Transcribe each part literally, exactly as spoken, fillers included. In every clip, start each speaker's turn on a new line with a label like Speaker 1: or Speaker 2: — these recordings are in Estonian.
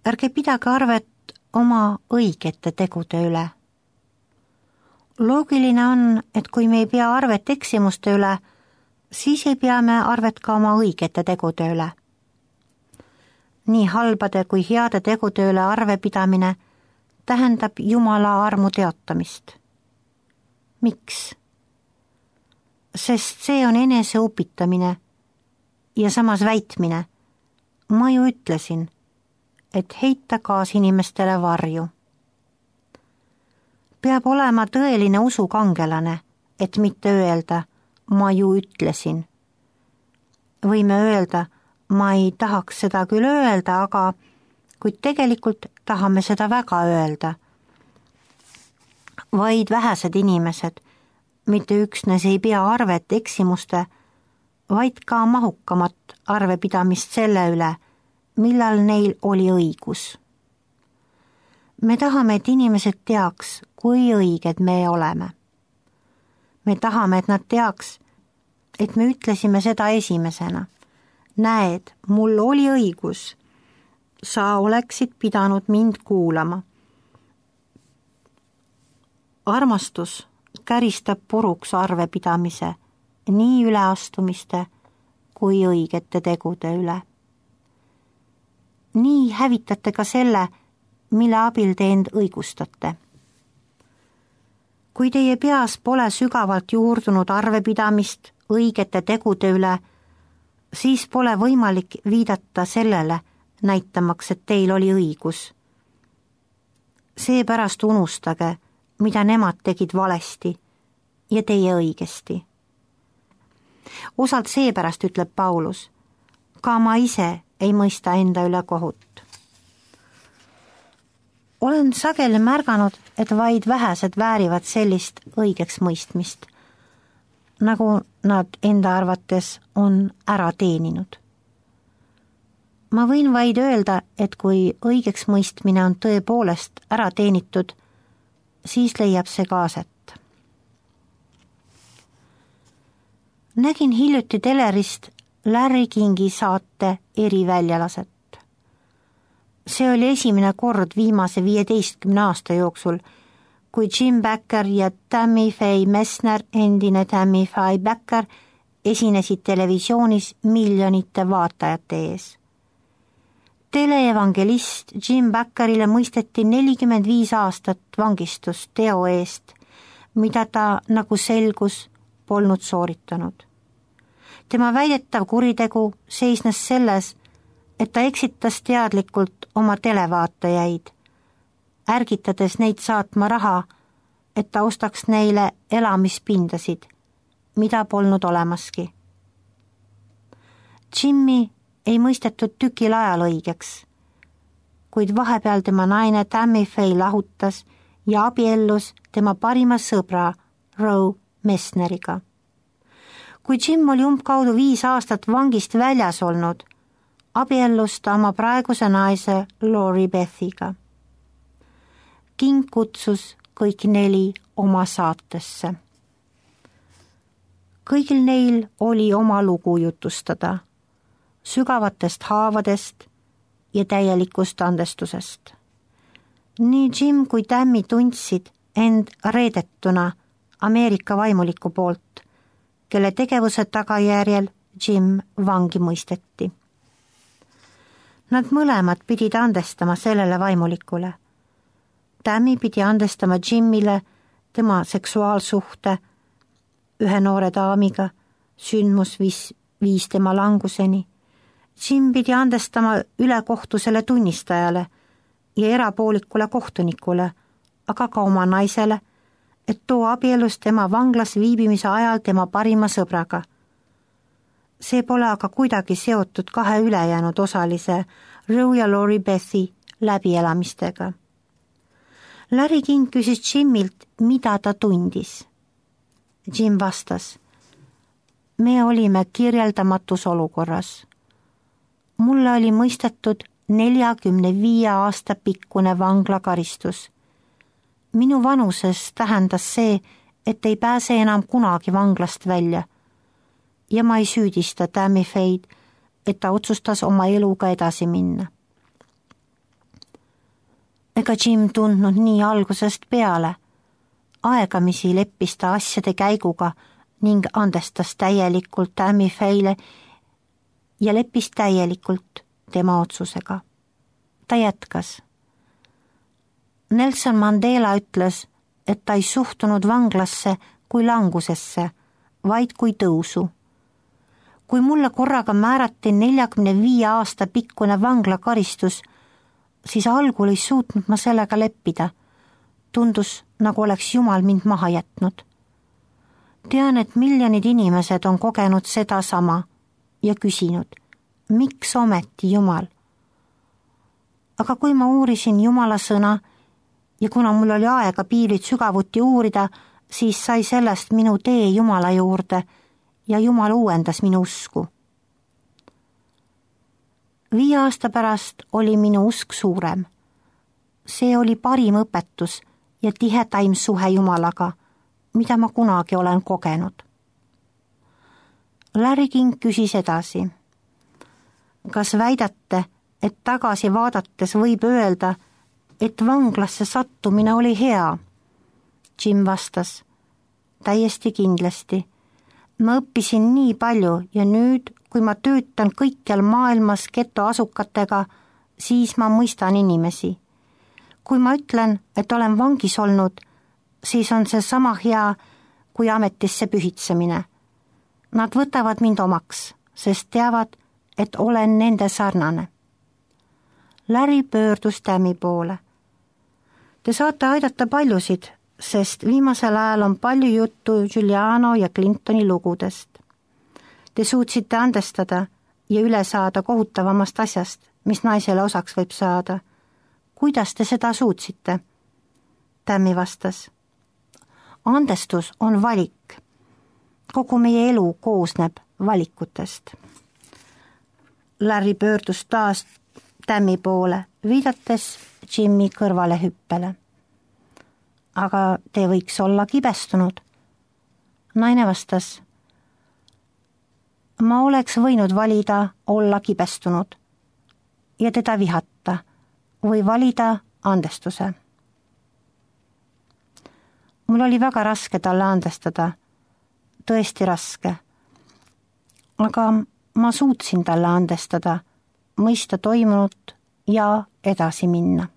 Speaker 1: ärge pidage arvet oma õigete tegude üle. Loogiline on, et kui me ei pea arvet eksimuste üle, siis ei pea me arvet ka oma õigete tegude üle. Nii halbade kui heade tegude üle arvepidamine tähendab Jumala armu teotamist. Miks? Sest see on enese upitamine ja samas väitmine. Ma ju ütlesin, et heita kaasinimestele varju. Peab olema tõeline usukangelane, et mitte öelda, ma ju ütlesin. Võime öelda, ma ei tahaks seda küll öelda, aga kuid tegelikult tahame seda väga öelda. Vaid vähesed inimesed, mitte üksnes ei pea arvet eksimuste, vaid ka mahukamat arvepidamist selle üle, millal neil oli õigus. Me tahame, et inimesed teaks, kui õiged me oleme. Me tahame, et nad teaks, et me ütlesime seda esimesena. Näed, mul oli õigus. Sa oleksid pidanud mind kuulama. Armastus käristab puruks arvepidamise, nii üleastumiste kui õigete tegude üle. Nii hävitate ka selle, mille abil te end õigustate. Kui teie peas pole sügavalt juurdunud arvepidamist õigete tegude üle, siis pole võimalik viidata sellele, näitamaks, et teil oli õigus. Seepärast unustage, mida nemad tegid valesti ja teie õigesti. Osalt seepärast ütleb Paulus, ka ma ise ei mõista enda üle kohut. Olen sageli märganud, et vaid vähesed väärivad sellist õigeks mõistmist, nagu nad enda arvates on ära teeninud. Ma võin vaid öelda, et kui õigeks mõistmine on tõepoolest ära teenitud, siis leiab see kaaset. Nägin hiljuti telerist Larry Kingi saate eriväljalased. See oli esimene kord viimase viieteistkümne aasta jooksul, kui Jim Bakker ja Tammy Faye Messner, endine Tammy Faye Bakker, esinesid televisioonis miljonite vaatajate ees. Teleevangelist Jim Bakkerile mõisteti nelikümmend viis aastat vangistust teo eest, mida ta, nagu selgus, polnud sooritanud. Tema väidetav kuritegu seisnes selles, et ta eksitas teadlikult oma televaatajaid, ärgitades neid saatma raha, et ta ostaks neile elamispindasid, mida polnud olemaski. Jimmy ei mõistetud tükil ajal õigeks, kuid vahepeal tema naine Tammy Faye lahutas ja abiellus tema parima sõbra Roe Messneriga. Kui Jim oli umbkaudu viis aastat vangist väljas olnud, abiellus ta oma praeguse naise Lori Bethiga. King kutsus kõik neli oma saatesse. Kõigil neil oli oma lugu jutustada, sügavatest haavadest ja täielikust andestusest. Nii Jim kui Tammy tundsid end reedetuna Ameerika vaimuliku poolt, kelle tegevuse tagajärjel Jim vangi mõisteti. Nad mõlemad pidid andestama sellele vaimulikule. Tammy pidi andestama Jimmile tema seksuaalsuhte ühe noore daamiga, sündmus viis, viis tema languseni. Jim pidi andestama ülekohtusele tunnistajale ja erapoolikule kohtunikule, aga ka oma naisele, et too abielus tema vanglas viibimise ajal tema parima sõbraga. See pole aga kuidagi seotud kahe ülejäänud osalise Roe ja Lori Bethi läbielamistega. Larry King küsis Jimilt, mida ta tundis. Jim vastas, me olime kirjeldamatus olukorras. Mulle oli mõistetud neljakümne viie aasta pikkune vanglakaristus. Minu vanuses tähendas see, et ei pääse enam kunagi vanglast välja. Ja ma ei süüdista Tammy Faye'd, et ta otsustas oma eluga edasi minna. ega Jim tundnud nii algusest peale. Aegamisi leppis ta asjade käiguga ning andestas täielikult Tammy Faye'le ja leppis täielikult tema otsusega. Ta jätkas. Nelson Mandela ütles, et ta ei suhtunud vanglasse kui langusesse, vaid kui tõusu. Kui mulle korraga määrati neljakümne viie aasta pikkune vanglakaristus, siis algul ei suutnud ma sellega leppida. Tundus, nagu oleks Jumal mind maha jätnud. Tean, et miljonid inimesed on kogenud seda sama ja küsinud, miks ometi Jumal? Aga kui ma uurisin Jumala sõna ja kuna mul oli aega piirid sügavuti uurida, siis sai sellest minu tee Jumala juurde ja Jumal uuendas minu usku. Viie aasta pärast oli minu usk suurem. See oli parim õpetus ja tihetaim suhe Jumalaga, mida ma kunagi olen kogenud. Larry King küsis edasi. Kas väidate, et tagasi vaadates võib öelda, et vanglasse sattumine oli hea? Jim vastas. Täiesti kindlasti. Ma õppisin nii palju ja nüüd, kui ma töötan kõikjal maailmas getoasukatega, siis ma mõistan inimesi. Kui ma ütlen, et olen vangis olnud, siis on see sama hea kui ametisse pühitsemine. Nad võtavad mind omaks, sest teavad, et olen nende sarnane. Larry pöördus Tammy poole. Te saate aidata paljusid, sest viimasel ajal on palju juttu Giuliano ja Clintoni lugudest. Te suutsite andestada ja üle saada kohutavamast asjast, mis naisele osaks võib saada. Kuidas te seda suutsite? Tammy vastas. Andestus on valik. Kogu meie elu koosneb valikutest. Larry pöördus taas Tammy poole, viidates Jimmy kõrvale hüppele. Aga te võiks olla kibestunud. Naine vastas. Ma oleks võinud valida olla kibestunud ja teda vihata või valida andestuse. Mul oli väga raske talle andestada, tõesti raske. Aga ma suutsin talle andestada, mõista toimunut ja edasi minna.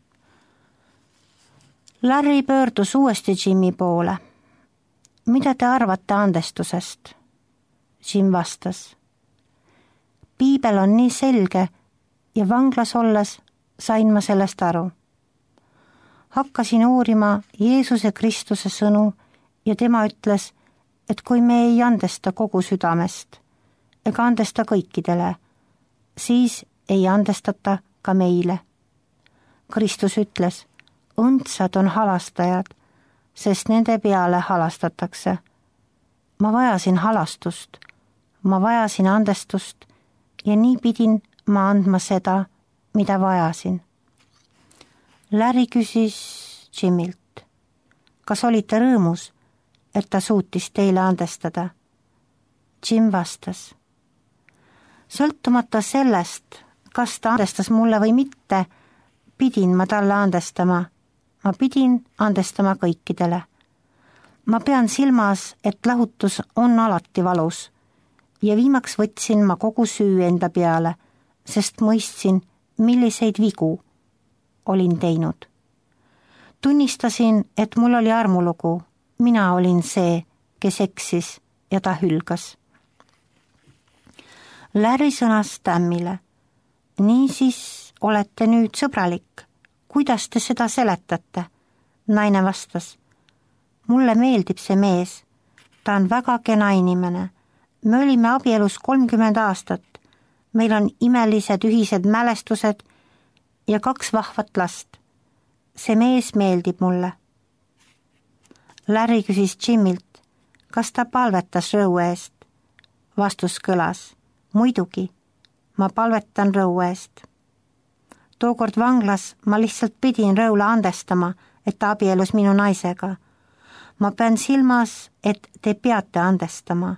Speaker 1: Larry pöördus uuesti Jimmy poole. Mida te arvate andestusest? Jim vastas. Piibel on nii selge ja vanglas olles sain ma sellest aru. Hakkasin uurima Jeesuse Kristuse sõnu ja tema ütles, et kui me ei andesta kogu südamest ega andesta kõikidele, siis ei andestata ka meile. Kristus ütles, õndsad on halastajad, sest nende peale halastatakse. Ma vajasin halastust, ma vajasin andestust ja nii pidin ma andma seda, mida vajasin. Larry küsis Jimilt, kas olite rõõmus, et ta suutis teile andestada? Jim vastas. Sõltumata sellest, kas ta andestas mulle või mitte, pidin ma talle andestama. Ma pidin andestama kõikidele. Ma pean silmas, et lahutus on alati valus ja viimaks võtsin ma kogu süü enda peale, sest mõistsin, milliseid vigu olin teinud. Tunnistasin, et mul oli armulugu, mina olin see, kes eksis ja ta hülgas. Larry sõnas Tammile. Niisiis olete nüüd sõbralik. Kuidas te seda seletate? Naine vastas. Mulle meeldib see mees. Ta on väga kena inimene. Me olime abielus kolmkümmend aastat. Meil on imelised ühised mälestused ja kaks vahvat last. See mees meeldib mulle. Larry küsis Jimilt, kas ta palvetas rõue eest. Vastus kõlas. Muidugi, ma palvetan rõue eest. Tookord vanglas ma lihtsalt pidin rõule andestama, et ta abielus minu naisega. Ma pean silmas, et te peate andestama.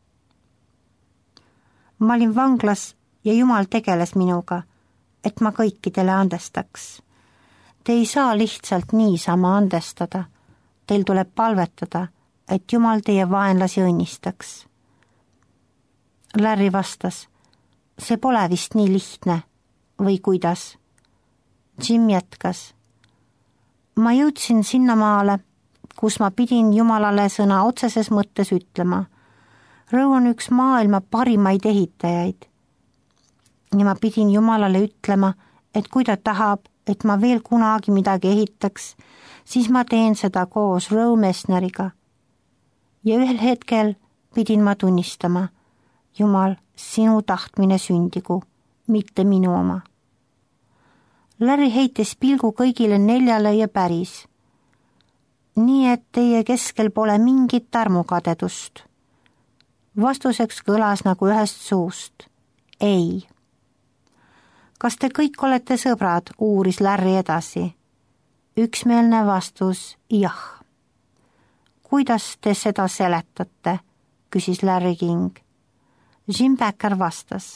Speaker 1: Ma olin vanglas ja Jumal tegeles minuga, et ma kõikidele andestaks. Te ei saa lihtsalt niisama andestada. Teil tuleb palvetada, et Jumal teie vaenlasi õnnistaks. Larry vastas, see pole vist nii lihtne või kuidas. Jim jätkas. Ma jõudsin sinnamaale, kus ma pidin Jumalale sõna otseses mõttes ütlema. Rõu on üks maailma parimaid ehitajaid. Ja ma pidin Jumalale ütlema, et kui ta tahab, et ma veel kunagi midagi ehitaks, siis ma teen seda koos Rõu Messneriga. Ja ühel hetkel pidin ma tunnistama, Jumal, sinu tahtmine sündigu, mitte minu oma. Larry heitis pilgu kõigile neljale ja päris. Nii et teie keskel pole mingit armukadedust. Vastuseks kõlas nagu ühest suust. Ei. Kas te kõik olete sõbrad, uuris Larry edasi. Üksmeelne vastus, jah. Kuidas te seda seletate, küsis Larry King. Jim Packer vastas.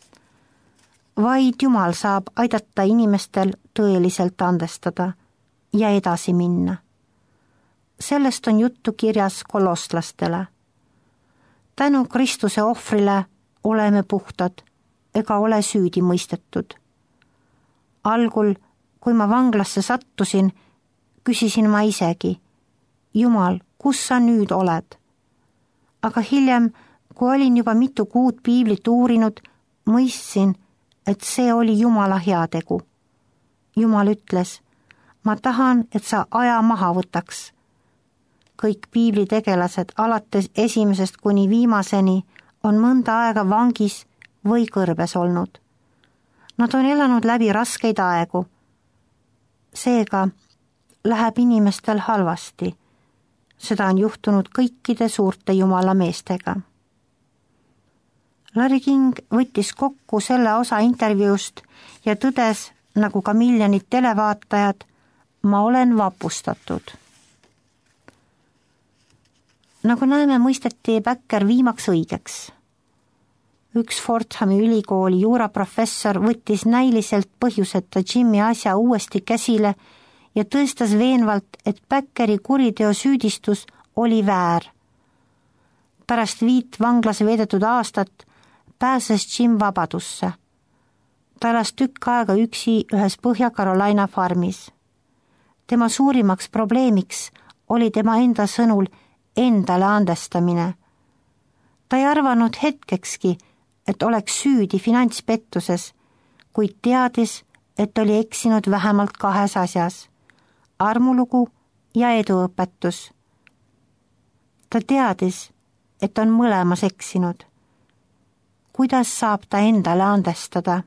Speaker 1: Vaid Jumal saab aidata inimestel tõeliselt andestada ja edasi minna. Sellest on juttu kirjas kolosslastele. Tänu Kristuse ohvrile oleme puhtad ega ole süüdi mõistetud. Algul, kui ma vanglasse sattusin, küsisin ma isegi, Jumal, kus sa nüüd oled? Aga hiljem, kui olin juba mitu kuud piiblit uurinud, mõistsin, et see oli Jumala heategu. Jumal ütles, ma tahan, et sa aja maha võtaks. Kõik piiblitegelased alates esimesest kuni viimaseni on mõnda aega vangis või kõrbes olnud. Nad on elanud läbi raskeid aegu. Seega läheb inimestel halvasti. Seda on juhtunud kõikide suurte Jumala meestega. Larry King võttis kokku selle osa intervjuust ja tõdes, nagu ka miljonid televaatajad, ma olen vapustatud. Nagu näeme, mõisteti Packer viimaks õigeks. Üks Fordhami ülikooli juuraprofessor võttis näiliselt põhjuseta Jimmy asja uuesti käsile ja tõestas veenvalt, et Packeri kuriteo süüdistus oli väär. Pärast viit vanglas veedetud aastat pääses Jim vabadusse. Ta elas tükk aega üksi ühes Põhja-Carolina farmis. Tema suurimaks probleemiks oli tema enda sõnul endale andestamine. Ta ei arvanud hetkekski, et oleks süüdi finantspettuses, kuid teadis, et oli eksinud vähemalt kahes asjas, armulugu ja eduõpetus. Ta teadis, et on mõlemas eksinud. Kuidas saab ta endale andestada?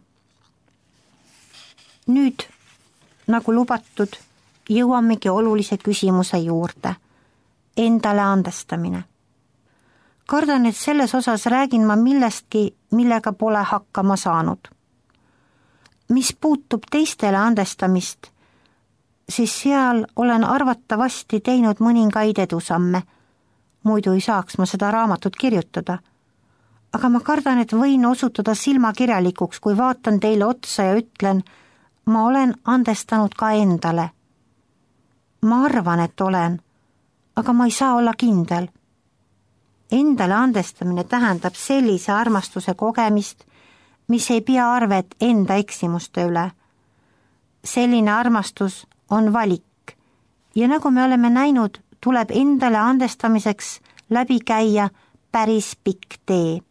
Speaker 1: Nüüd, nagu lubatud, jõuamegi olulise küsimuse juurde. Endale andestamine. Kardan, et selles osas räägin ma millestki, millega pole hakkama saanud. Mis puutub teistele andestamist, siis seal olen arvatavasti teinud mõningaid edusamme. Muidu ei saaks ma seda raamatut kirjutada. Aga ma kardan, et võin osutuda silmakirjalikuks, kui vaatan teile otsa ja ütlen, ma olen andestanud ka endale. Ma arvan, et olen, aga ma ei saa olla kindel. Endale andestamine tähendab sellise armastuse kogemist, mis ei pea arvet enda eksimuste üle. Selline armastus on valik ja nagu me oleme näinud, tuleb endale andestamiseks läbi käia päris pikk tee.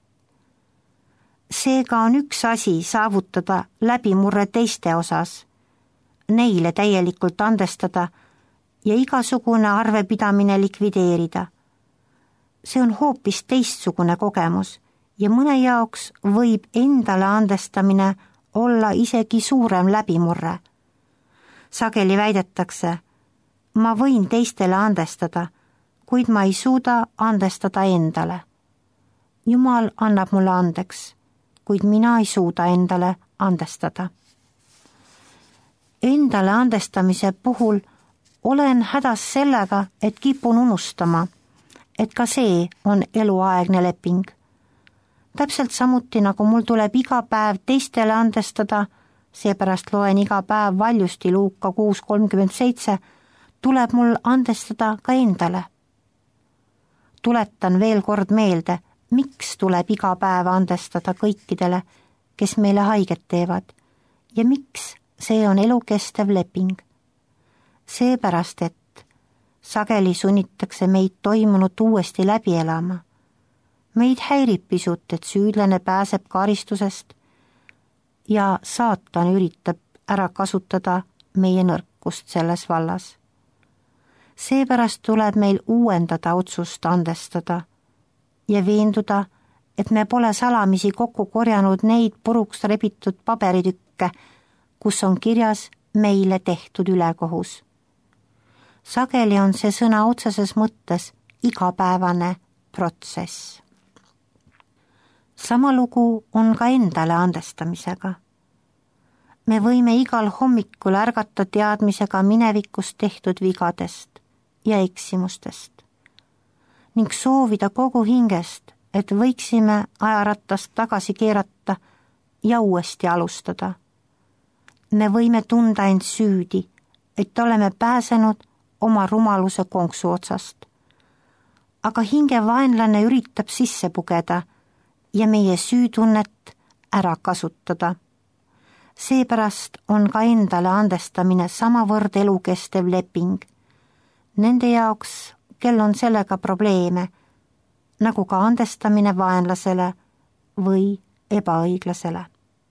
Speaker 1: Seega on üks asi saavutada läbimurre teiste osas, neile täielikult andestada ja igasugune arvepidamine likvideerida. See on hoopis teistsugune kogemus ja mõne jaoks võib endale andestamine olla isegi suurem läbimurre. Sageli väidetakse, ma võin teistele andestada, kuid ma ei suuda andestada endale. Jumal annab mulle andeks, kuid mina ei suuda endale andestada. Endale andestamise puhul olen hädas sellega, et kipun unustama, et ka see on eluaegne leping. Täpselt samuti, nagu mul tuleb iga päev teistele andestada, seepärast loen iga päev valjusti Luuka kuus kolmkümmend seitse, tuleb mul andestada ka endale. Tuletan veel kord meelde, miks tuleb iga päev andestada kõikidele, kes meile haiget teevad ja miks see on elukestev leping. Seepärast, et sageli sunnitakse meid toimunut uuesti läbi elama. Meid häirib pisut, et süüdlane pääseb karistusest ja saatan üritab ära kasutada meie nõrkust selles vallas. Seepärast tuleb meil uuendada otsust andestada ja veenduda, et me pole salamisi kokku korjanud neid puruks rebitud paberitükke, kus on kirjas meile tehtud ülekohus. Sageli on see sõna otseses mõttes igapäevane protsess. Sama lugu on ka endale andestamisega. Me võime igal hommikul ärgata teadmisega minevikus tehtud vigadest ja eksimustest ning soovida kogu hingest, et võiksime ajarattast tagasi keerata ja uuesti alustada. Me võime tunda end süüdi, et oleme pääsenud oma rumaluse konksu otsast. Aga hingevaenlane üritab sisse pugeda ja meie süütunnet ära kasutada. Seepärast on ka endale andestamine samavõrd elukestev leping. Nende jaoks, kel on sellega probleeme, nagu ka andestamine vaenlasele või ebaõiglasele.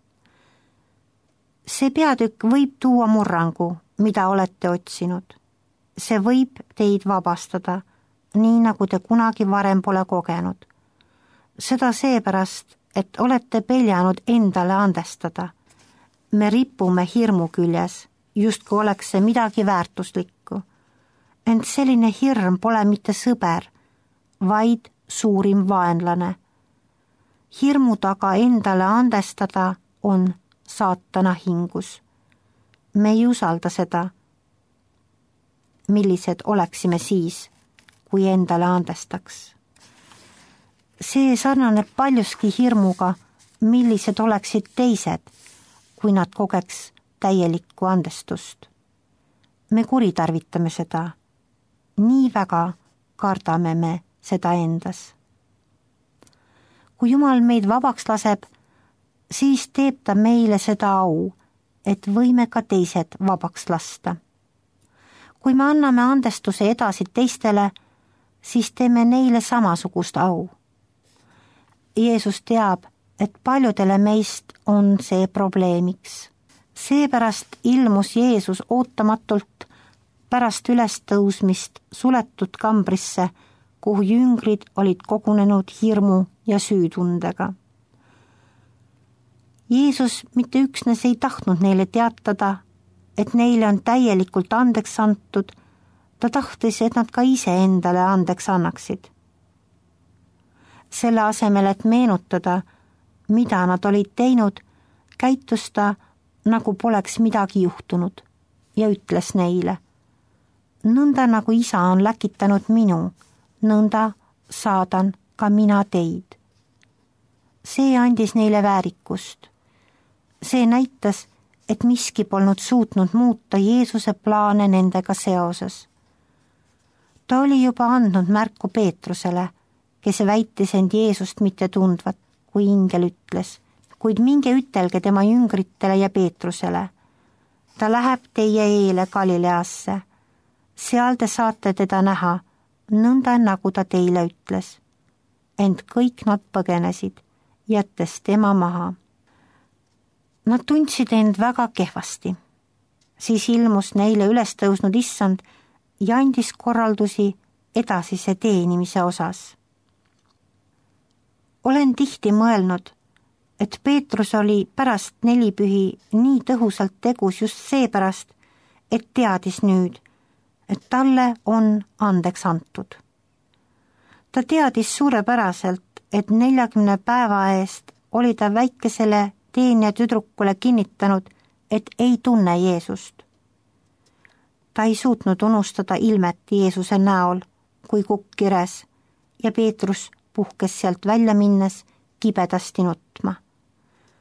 Speaker 1: See peatükk võib tuua murrangu, mida olete otsinud. See võib teid vabastada, nii nagu te kunagi varem pole kogenud. Seda seepärast, et olete peljanud endale andestada. Me ripume hirmu küljes, justkui oleks see midagi väärtuslikku. Ent selline hirm pole mitte sõber, vaid suurim vaenlane. Hirmu taga endale andestada on saatana hingus. Me ei usalda seda. Millised oleksime siis, kui endale andestaks? See sarnaneb paljuski hirmuga, millised oleksid teised, kui nad kogeks täielikku andestust. Me kuritarvitame seda. Nii väga kardame me seda endas. Kui Jumal meid vabaks laseb, siis teeb ta meile seda au, et võime ka teised vabaks lasta. Kui me anname andestuse edasi teistele, siis teeme neile samasugust au. Jeesus teab, et paljudele meist on see probleemiks. Seepärast ilmus Jeesus ootamatult pärast ülestõusmist suletud kambrisse, kuhu jüngrid olid kogunenud hirmu ja süütundega. Jeesus mitte üksnes ei tahtnud neile teatada, et neile on täielikult andeks antud, ta tahtis, et nad ka ise endale andeks annaksid. Selle asemel, et meenutada, mida nad olid teinud, käitus ta, nagu poleks midagi juhtunud ja ütles neile: nõnda nagu isa on läkitanud minu, nõnda saadan ka mina teid. See andis neile väärikust. See näitas, et miski polnud suutnud muuta Jeesuse plaane nendega seoses. Ta oli juba andnud märku Peetrusele, kes väitis end Jeesust mitte tundvat, kui ingel ütles, kuid minge ütelge tema jüngritele ja Peetrusele. Ta läheb teie eele Galileasse. Seal te saate teda näha, nõnda nagu ta teile ütles. Ent kõik nad põgenesid, jättes tema maha. Nad tundsid end väga kehvasti. Siis ilmus neile üles tõusnud issand ja andis korraldusi edasise teenimise osas. Olen tihti mõelnud, et Peetrus oli pärast nelipühi nii tõhusalt tegus just seepärast, et teadis nüüd, et talle on andeks antud. Ta teadis suurepäraselt, et neljakümne päeva eest oli ta väikesele teenija tüdrukule kinnitanud, et ei tunne Jeesust. Ta ei suutnud unustada ilmet Jeesuse näol, kui kukk kires ja Peetrus puhkes sealt välja minnes kibedasti nutma.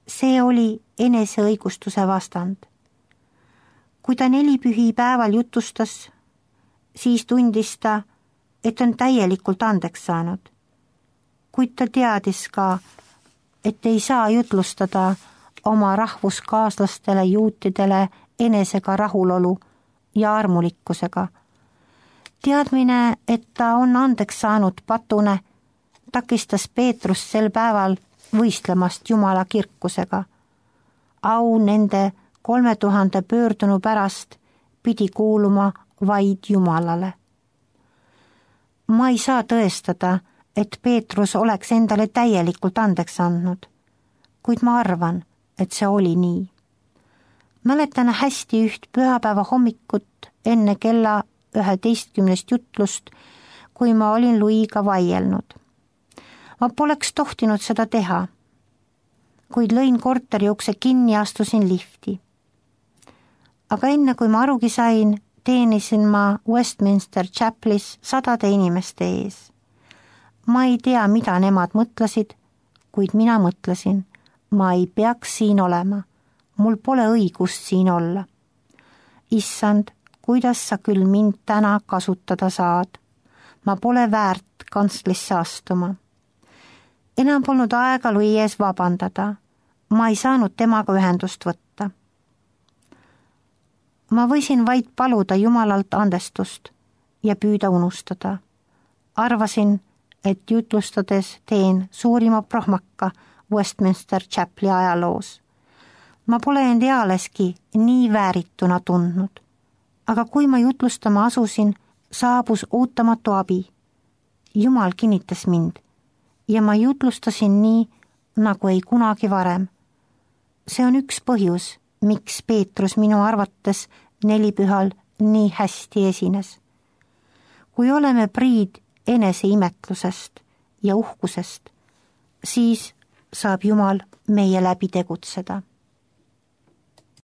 Speaker 1: see oli eneseõigustuse vastand. kui ta nelipühi päeval jutustas, siis tundis ta, et on täielikult andeks saanud. Kuid ta teadis ka, et ei saa jutlustada oma rahvuskaaslastele juutidele enesega rahulolu ja armulikkusega. Teadmine, et ta on andeks saanud patune, takistas Peetrust sel päeval võistlemast Jumala kirkusega. Au nende kolme tuhande pöördunu pärast pidi kuuluma vaid Jumalale. Ma ei saa tõestada, et Peetrus oleks endale täielikult andeks andnud, kuid ma arvan, et see oli nii. Mäletan hästi üht pühapäeva hommikut enne kella üheteistkümnest jutlust, kui ma olin Luiga vaielnud. Ma poleks tohtinud seda teha, kuid lõin korteri ukse kinni ja astusin lifti. Aga enne kui ma arugi sain, teenisin ma Westminster Chaplis sadade inimeste ees. Ma ei tea, mida nemad mõtlesid, kuid mina mõtlesin, ma ei peaks siin olema. Mul pole õigust siin olla. Issand, kuidas sa küll mind täna kasutada saad? Ma pole väärt kantslisse astuma. Enam polnud aega Lui ees vabandada. Ma ei saanud temaga ühendust võtta. Ma võisin vaid paluda Jumalalt andestust ja püüda unustada. Arvasin, et jutlustades teen suurima prohmaka Westminster Chapli ajaloos. Ma pole end ealeski nii väärituna tundnud. Aga kui ma jutlustama asusin, saabus ootamatu abi. Jumal kinnitas mind ja ma jutlustasin nii, nagu ei kunagi varem. See on üks põhjus, miks Peetrus minu arvates nelipühal nii hästi esines. Kui oleme priid eneseimetlusest ja uhkusest, siis saab Jumal meie läbi tegutseda.